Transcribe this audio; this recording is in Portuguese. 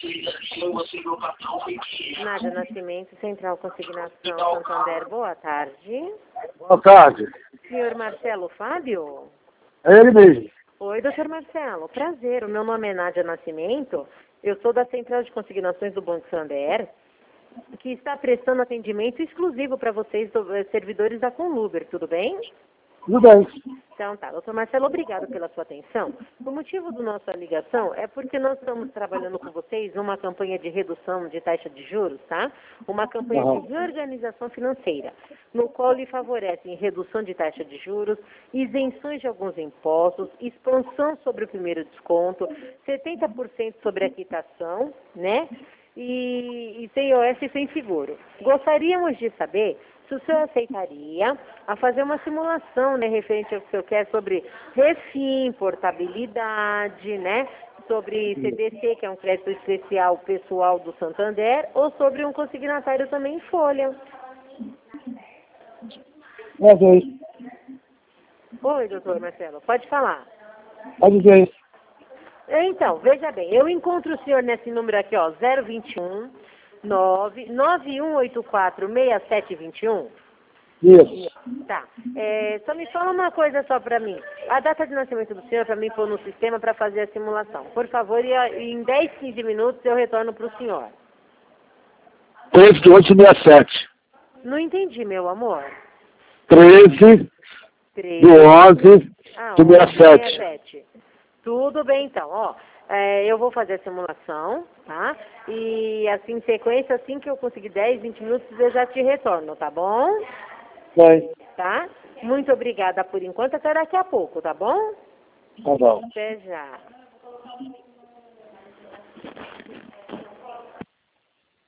Nádia Nascimento, Central Consignação Santander, boa tarde. Boa tarde. Senhor Marcelo Fábio? É ele mesmo. Oi, doutor Marcelo, prazer. O meu nome é Nádia Nascimento, eu sou da Central de Consignações do Banco Santander, que está prestando atendimento exclusivo para vocês, servidores da Conluber, tudo bem? Tudo bem. Então tá, doutor Marcelo, obrigado pela sua atenção. O motivo da nossa ligação é porque nós estamos trabalhando com vocês numa campanha de redução de taxa de juros, tá? Uma campanha de reorganização financeira, no qual lhe favorecem redução de taxa de juros, isenções de alguns impostos, expansão sobre o primeiro desconto, 70% sobre a quitação, né? E sem IOS e sem seguro. Gostaríamos de saber se o senhor aceitaria a fazer uma simulação, né, referente ao que o senhor quer sobre refim, portabilidade, né, sobre CDC, que é um crédito especial pessoal do Santander, ou sobre um consignatário também em folha. É dois. Oi, doutor Marcelo, pode falar. Pode dizer isso. Então, veja bem, eu encontro o senhor nesse número aqui, ó, 021 9184 6721. Isso. Tá. Só me fala uma coisa só para mim. A data de nascimento do senhor para mim pôr no sistema para fazer a simulação. Por favor, e em 10, 15 minutos eu retorno para o senhor. 13 de 8 de 67. Não entendi, meu amor. 13 13. do 11 de 67. 67. Tudo bem, então, ó. Eu vou fazer a simulação, tá? E assim, em sequência, assim que eu conseguir 10, 20 minutos, eu já te retorno, tá bom? Bem. Tá? Muito obrigada por enquanto, até daqui a pouco, tá bom? Tá bom. Até já.